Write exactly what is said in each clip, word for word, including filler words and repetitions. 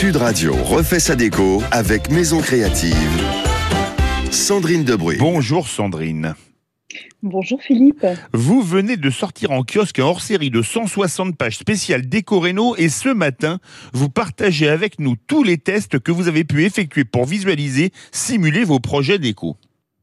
Sud Radio refait sa déco avec Maison Créative. Sandrine Debré. Bonjour Sandrine. Bonjour Philippe. Vous venez de sortir en kiosque un hors-série de cent soixante pages spéciales déco-réno et ce matin, vous partagez avec nous tous les tests que vous avez pu effectuer pour visualiser, simuler vos projets déco.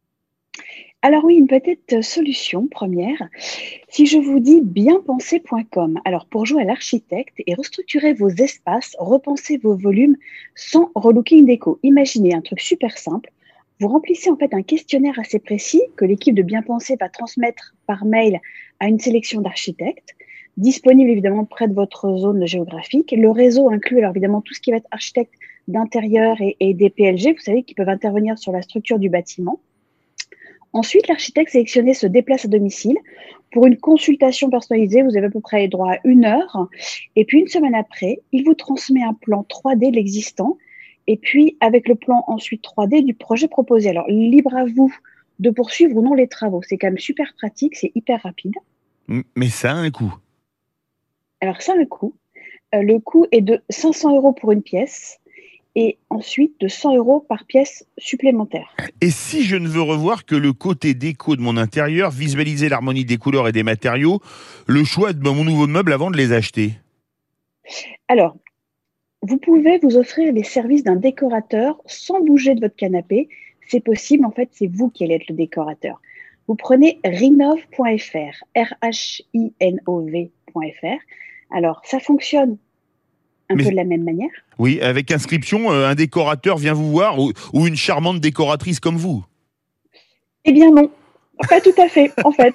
Alors oui, une petite solution première. Si je vous dis bien penser point com, alors pour jouer à l'architecte et restructurer vos espaces, repenser vos volumes sans relooking déco. Imaginez un truc super simple. Vous remplissez en fait un questionnaire assez précis que l'équipe de Bien Penser va transmettre par mail à une sélection d'architectes, disponible évidemment près de votre zone géographique. Le réseau inclut alors évidemment tout ce qui va être architecte d'intérieur et, et des P L G, vous savez, qui peuvent intervenir sur la structure du bâtiment. Ensuite, l'architecte sélectionné se déplace à domicile. Pour une consultation personnalisée, vous avez à peu près droit à une heure. Et puis, une semaine après, il vous transmet un plan trois D de l'existant. Et puis, avec le plan ensuite trois D du projet proposé. Alors, libre à vous de poursuivre ou non les travaux. C'est quand même super pratique, c'est hyper rapide. Mais ça a un coût. Alors, ça a un coût. Euh, le coût est de cinq cents euros pour une pièce. Et ensuite de cent euros par pièce supplémentaire. Et si je ne veux revoir que le côté déco de mon intérieur, visualiser l'harmonie des couleurs et des matériaux, le choix de mon nouveau meuble avant de les acheter? Alors, vous pouvez vous offrir les services d'un décorateur sans bouger de votre canapé. C'est possible, en fait, c'est vous qui allez être le décorateur. Vous prenez rinov point f r, R H I N O V point f r. Alors, ça fonctionne un Mais, peu de la même manière. Oui, avec inscription, euh, un décorateur vient vous voir ou, ou une charmante décoratrice comme vous? Eh bien non, pas tout à fait, en fait.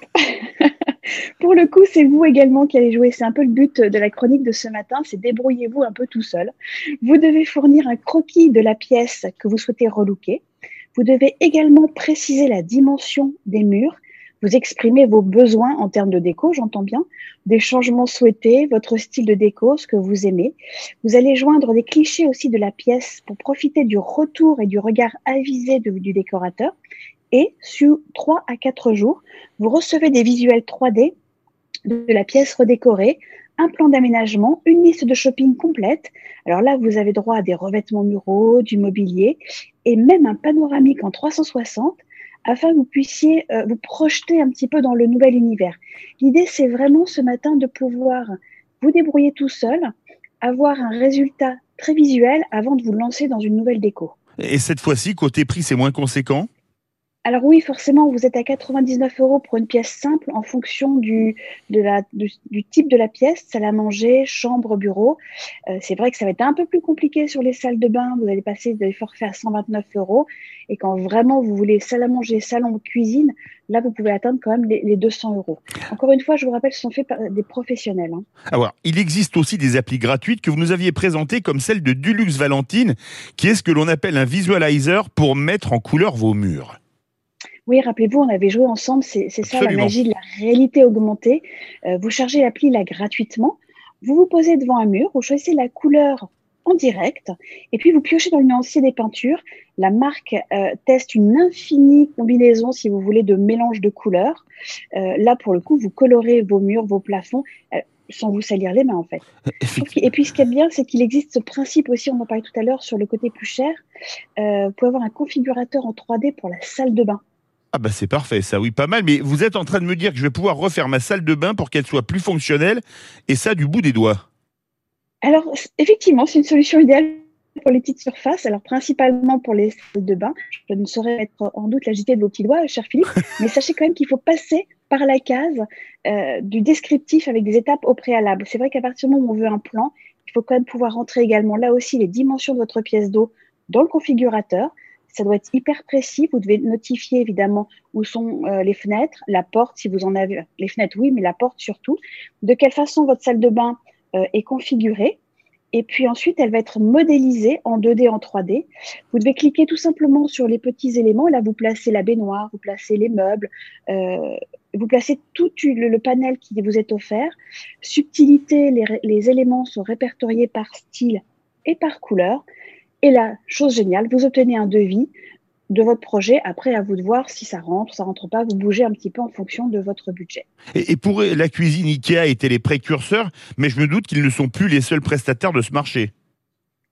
Pour le coup, c'est vous également qui allez jouer. C'est un peu le but de la chronique de ce matin, c'est débrouillez-vous un peu tout seul. Vous devez fournir un croquis de la pièce que vous souhaitez relooker. Vous devez également préciser la dimension des murs. Vous exprimez vos besoins en termes de déco, j'entends bien, des changements souhaités, votre style de déco, ce que vous aimez. Vous allez joindre des clichés aussi de la pièce pour profiter du retour et du regard avisé de, du décorateur. Et sur trois à quatre jours, vous recevez des visuels trois D de la pièce redécorée, un plan d'aménagement, une liste de shopping complète. Alors là, vous avez droit à des revêtements muraux, du mobilier et même un panoramique en trois cent soixante afin que vous puissiez euh, vous projeter un petit peu dans le nouvel univers. L'idée, c'est vraiment ce matin de pouvoir vous débrouiller tout seul, avoir un résultat très visuel avant de vous lancer dans une nouvelle déco. Et cette fois-ci, côté prix, c'est moins conséquent? Alors oui, forcément, vous êtes à quatre-vingt-dix-neuf euros pour une pièce simple en fonction du, de la, du, du type de la pièce, salle à manger, chambre, bureau. Euh, c'est vrai que ça va être un peu plus compliqué sur les salles de bain. Vous allez passer des forfaits à cent vingt-neuf euros. Et quand vraiment vous voulez salle à manger, salon, cuisine, là, vous pouvez atteindre quand même les, les deux cents euros. Encore une fois, je vous rappelle, ce sont faits par des professionnels. Hein. Alors, il existe aussi des applis gratuites que vous nous aviez présentées comme celle de Dulux Valentine, qui est ce que l'on appelle un visualizer pour mettre en couleur vos murs. Oui, rappelez-vous, on avait joué ensemble, c'est, c'est ça la magie de la réalité augmentée. Euh, vous chargez l'appli là gratuitement, vous vous posez devant un mur, vous choisissez la couleur en direct et puis vous piochez dans le nuancier des peintures. La marque euh, teste une infinie combinaison, si vous voulez, de mélange de couleurs. Euh, là, pour le coup, vous colorez vos murs, vos plafonds, euh, sans vous salir les mains en fait. Et puis ce qui est bien, c'est qu'il existe ce principe aussi, on en parlait tout à l'heure sur le côté plus cher. Euh, vous pouvez avoir un configurateur en trois D pour la salle de bain. Ah bah c'est parfait ça, oui, pas mal. Mais vous êtes en train de me dire que je vais pouvoir refaire ma salle de bain pour qu'elle soit plus fonctionnelle, et ça du bout des doigts. Alors effectivement, c'est une solution idéale pour les petites surfaces, alors principalement pour les salles de bain. Je ne saurais mettre en doute la J T de vos petits doigts, cher Philippe, mais sachez quand même qu'il faut passer par la case euh, du descriptif avec des étapes au préalable. C'est vrai qu'à partir du moment où on veut un plan, il faut quand même pouvoir rentrer également là aussi les dimensions de votre pièce d'eau dans le configurateur. Ça doit être hyper précis. Vous devez notifier évidemment où sont euh, les fenêtres, la porte si vous en avez. Les fenêtres, oui, mais la porte surtout. De quelle façon votre salle de bain euh, est configurée. Et puis ensuite, elle va être modélisée en deux D, en trois D. Vous devez cliquer tout simplement sur les petits éléments. Là, vous placez la baignoire, vous placez les meubles, euh, vous placez tout le, le panel qui vous est offert. Subtilité, les, les éléments sont répertoriés par style et par couleur. Et là, chose géniale, vous obtenez un devis de votre projet. Après, à vous de voir si ça rentre, ça rentre pas. Vous bougez un petit peu en fonction de votre budget. Et, et pour la cuisine, Ikea était les précurseurs, mais je me doute qu'ils ne sont plus les seuls prestataires de ce marché.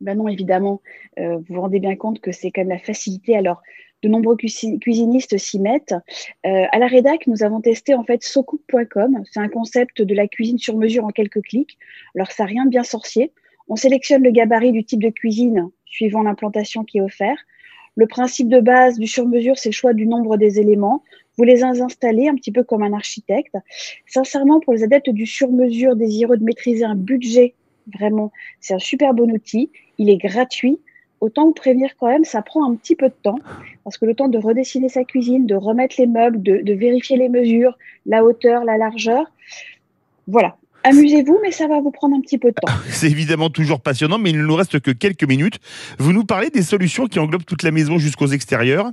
Ben non, évidemment, euh, vous vous rendez bien compte que c'est quand même la facilité. Alors, de nombreux cuisi- cuisinistes s'y mettent. Euh, à la rédac, nous avons testé en fait socook point com. C'est un concept de la cuisine sur mesure en quelques clics. Alors, ça n'a rien de bien sorcier. On sélectionne le gabarit du type de cuisine suivant l'implantation qui est offert. Le principe de base du sur-mesure, c'est le choix du nombre des éléments. Vous les installez un petit peu comme un architecte. Sincèrement, pour les adeptes du sur-mesure désireux de maîtriser un budget, vraiment, c'est un super bon outil. Il est gratuit. Autant vous prévenir quand même, ça prend un petit peu de temps parce que le temps de redessiner sa cuisine, de remettre les meubles, de, de vérifier les mesures, la hauteur, la largeur. Voilà. Amusez-vous, mais ça va vous prendre un petit peu de temps. C'est évidemment toujours passionnant, mais il ne nous reste que quelques minutes. Vous nous parlez des solutions qui englobent toute la maison jusqu'aux extérieurs?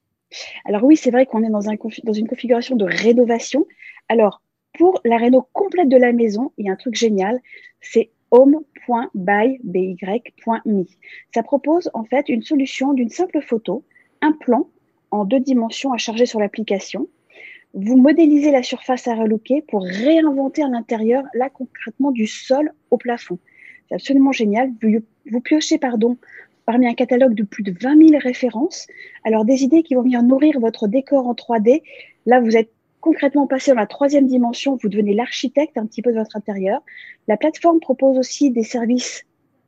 Alors oui, c'est vrai qu'on est dans, un, dans une configuration de rénovation. Alors, pour la réno complète de la maison, il y a un truc génial, c'est home point by point me. Ça propose en fait une solution d'une simple photo, un plan en deux dimensions à charger sur l'application. Vous modélisez la surface à relooker pour réinventer à l'intérieur, là concrètement du sol au plafond. C'est absolument génial. Vous, vous piochez pardon, parmi un catalogue de plus de vingt mille références. Alors des idées qui vont venir nourrir votre décor en trois D. Là, vous êtes concrètement passé dans la troisième dimension. Vous devenez l'architecte un petit peu de votre intérieur. La plateforme propose aussi des services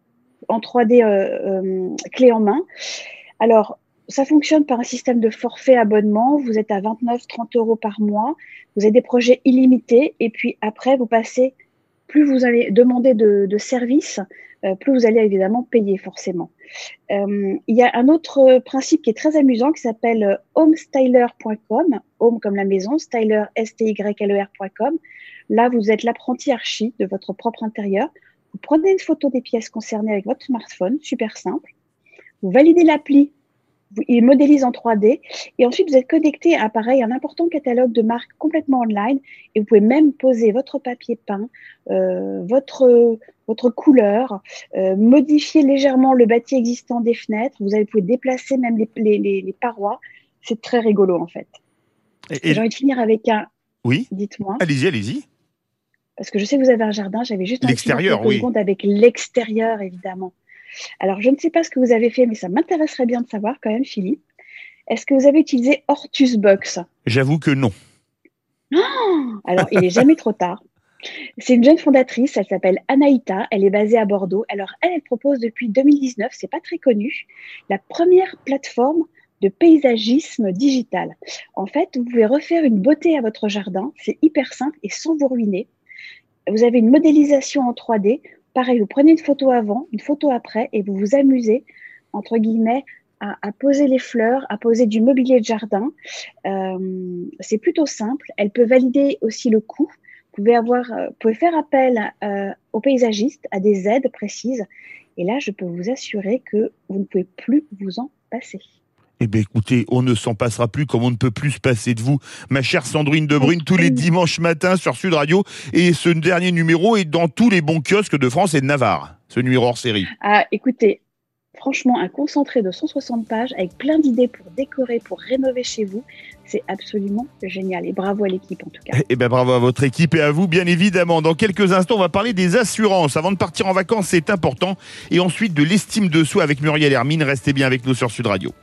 en trois D euh, euh, clé en main. Alors, ça fonctionne par un système de forfait abonnement. Vous êtes à vingt-neuf, trente euros par mois. Vous avez des projets illimités. Et puis après, vous passez, plus vous allez demander de, de services, euh, plus vous allez évidemment payer forcément. Euh, il y a un autre principe qui est très amusant qui s'appelle home styler point com. Home comme la maison, styler, S T Y L E R point com. Là, vous êtes l'apprenti archi de votre propre intérieur. Vous prenez une photo des pièces concernées avec votre smartphone, super simple. Vous validez l'appli. Il modélise en trois D et ensuite vous êtes connecté à pareil, un important catalogue de marques complètement online et vous pouvez même poser votre papier peint, euh, votre, votre couleur, euh, modifier légèrement le bâti existant des fenêtres. Vous allez, vous pouvez déplacer même les, les, les, les parois. C'est très rigolo en fait. Et, et j'ai envie de finir avec un... Oui. Dites-moi. Allez-y, allez-y. Parce que je sais que vous avez un jardin. J'avais juste envie de finir quelques oui. secondes avec l'extérieur évidemment. Alors, je ne sais pas ce que vous avez fait, mais ça m'intéresserait bien de savoir quand même, Philippe. Est-ce que vous avez utilisé Hortus Box? J'avoue que non. Oh, alors, il n'est jamais trop tard. C'est une jeune fondatrice, elle s'appelle Anaïta, elle est basée à Bordeaux. Alors, elle, elle propose depuis deux mille dix-neuf, c'est pas très connu, la première plateforme de paysagisme digital. En fait, vous pouvez refaire une beauté à votre jardin, c'est hyper simple et sans vous ruiner. Vous avez une modélisation en trois D. Pareil, vous prenez une photo avant, une photo après et vous vous amusez, entre guillemets, à, à poser les fleurs, à poser du mobilier de jardin. Euh, c'est plutôt simple. Elle peut valider aussi le coût. Vous pouvez, avoir, euh, vous pouvez faire appel euh, aux paysagistes, à des aides précises. Et là, je peux vous assurer que vous ne pouvez plus vous en passer. Eh bien, écoutez, on ne s'en passera plus comme on ne peut plus se passer de vous. Ma chère Sandrine Debrune, tous les dimanches matins sur Sud Radio. Et ce dernier numéro est dans tous les bons kiosques de France et de Navarre. Ce numéro hors série. Ah, écoutez, franchement, un concentré de cent soixante pages avec plein d'idées pour décorer, pour rénover chez vous. C'est absolument génial. Et bravo à l'équipe, en tout cas. Eh bien, bravo à votre équipe et à vous, bien évidemment. Dans quelques instants, on va parler des assurances. Avant de partir en vacances, c'est important. Et ensuite, de l'estime de soi avec Muriel Hermine. Restez bien avec nous sur Sud Radio.